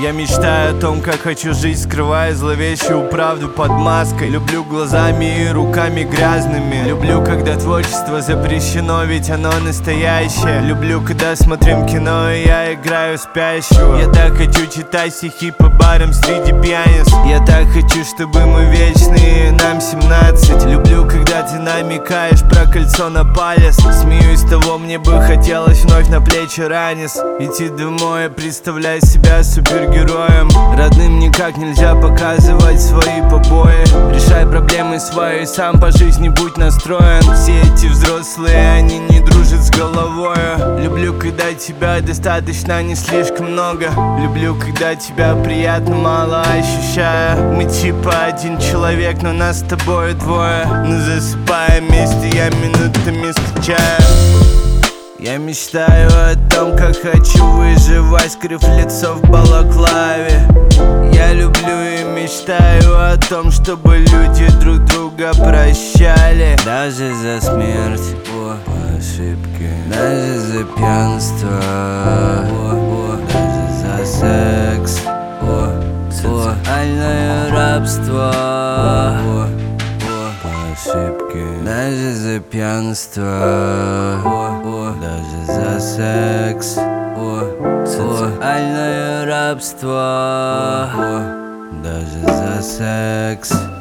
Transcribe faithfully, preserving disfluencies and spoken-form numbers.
Я мечтаю о том, как хочу жить, скрывая зловещую правду под маской. Люблю глазами и руками грязными. Люблю, когда творчество запрещено, ведь оно настоящее. Люблю, когда смотрим кино и я играю спящего. Я так хочу читать стихи по барам среди пьяниц. Я так хочу, чтобы мы вечные, нам семнадцать. Люблю, когда ты намекаешь про кольцо на палец. Смеюсь того, мне бы хотелось вновь на плечи ранец. Идти домой, представлять себя супергероем. Родным никак нельзя показывать свои побои. Решай проблемы свои, сам по жизни будь настроен. Все эти взрослые, они не дружат с головою. Люблю, когда тебя достаточно, не слишком много. Люблю, когда тебя приятно мало ощущаю. Мы типа один человек, но нас с тобой двое. Но засыпая вместе, я минутами скучаю. Я мечтаю о том, как хочу выживать, скрыв лицо в балаклаве. Я люблю и мечтаю о том, чтобы люди друг друга прощали. Даже за смерть, о, по ошибке. Даже за пьянство, о, о, даже за секс, о, социальное рабство, о, ошибки. Даже за пьянство, о, о, даже за секс, о, социальное рабство, о, даже за секс.